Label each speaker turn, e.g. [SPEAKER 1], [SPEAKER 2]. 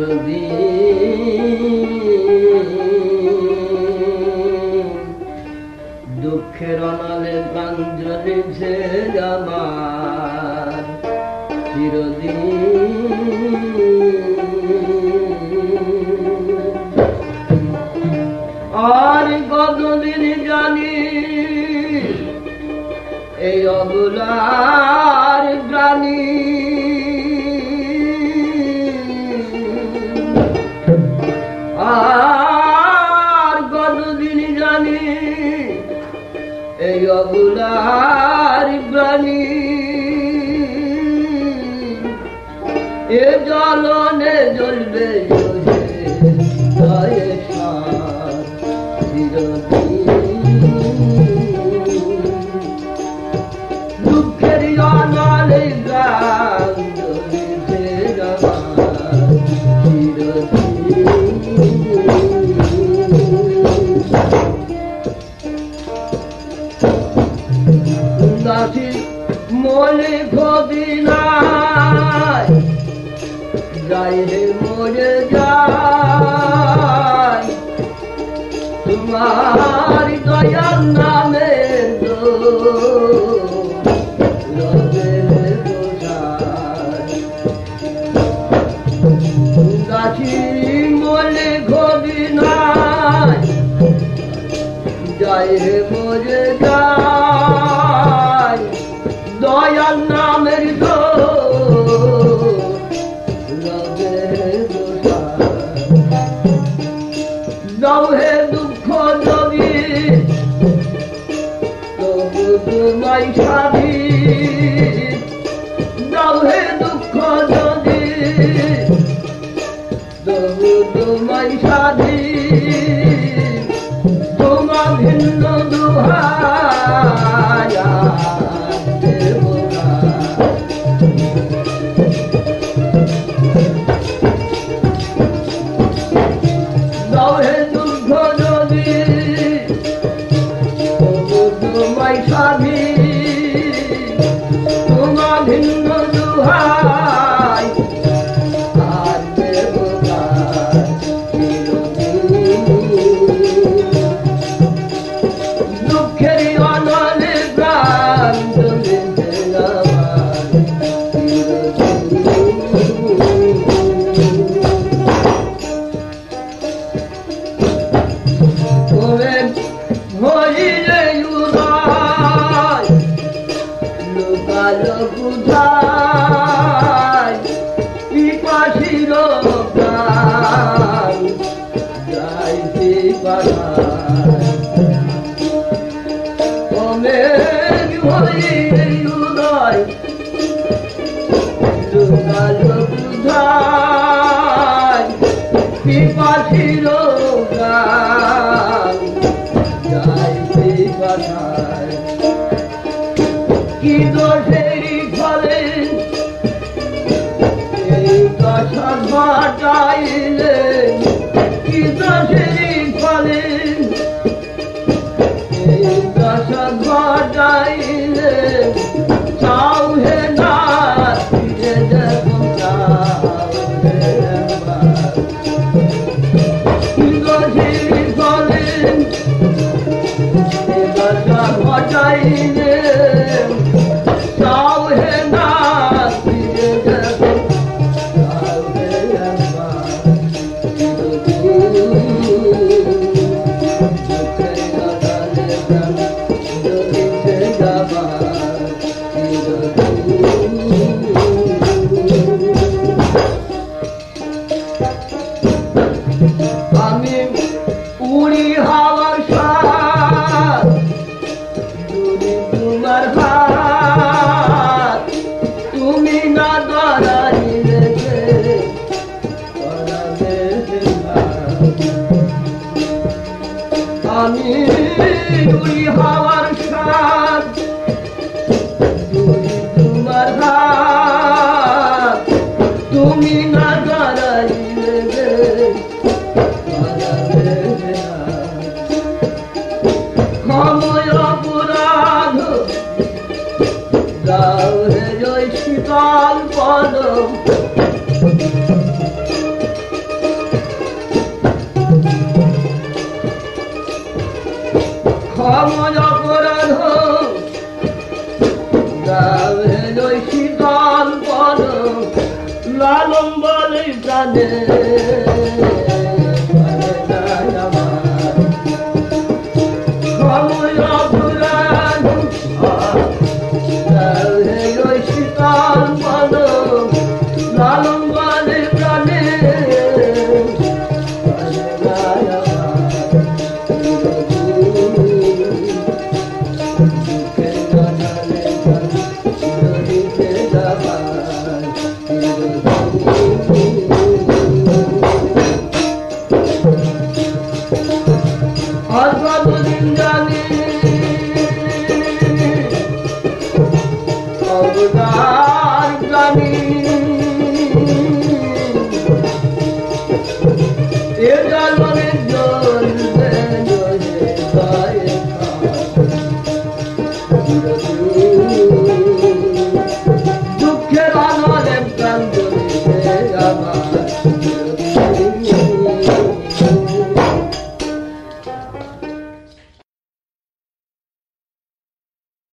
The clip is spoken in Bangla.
[SPEAKER 1] চিরদিন দুঃখের অনালে প্রাণ জ্বলেছে আমার চিরদিন আর কতদিন জানি এই অবলার প্রাণী আর কতদিন জানি এই অবলার প্রাণী এ জ্বলনে জ্বলবে দুঃখের অনালে প্রাণ জ্বলেছে দাসী মনে ক্ষতি নাই যাই রে মরে যায় তোমার দয়ার নামে দাসী মনে ক্ষতি নাই যাই রে মরে যায় দয়াল নামের দাও হে দুঃখ যদি তবু তোমায় সাধি দাও হে দুঃখ যদি তবু তোমায় সাধি তোমার ভিন্ন দুহায় দাও হে দুঃখ যদি তবু তোমায় সাধি তোমার ভিন্ন দুহায় আর দেব দুঃখের অনালে প্রাণ জ্বলেছে আমার ওরে হইলে উদয় লুকালো কোথায় পিপাসির প্রাণ যাইতে পাঠায় হইলে উদয় লুকালো কোথায় পিপাসির প্রাণ যাইতে পাঠায় কি দোষের ফলে এই দশা ঘটাইলে কি দোষের ফলে এই দশা ঘটাইলে চাও হে না ফিরে দেখো কি দোষের ফলে এই দশা ঘটাইলে চাও হে না ফিরে দেখো আমি উড়ি হাওয়ার সাথ যদি তোমার হাত তুমি না দাঁড়াইলে আমি উড়ি হাওয়ার সাথ যদি তোমার হাত তুমি না দাঁড়াইলে ক্ষময় অপরাধ দাও হে জয় শীতল পদ লালন বলে প্রাণে শীতল বল লালন বলে প্রাণে অদ্ভুত জানি অবদান জানি এ জালনের জন্য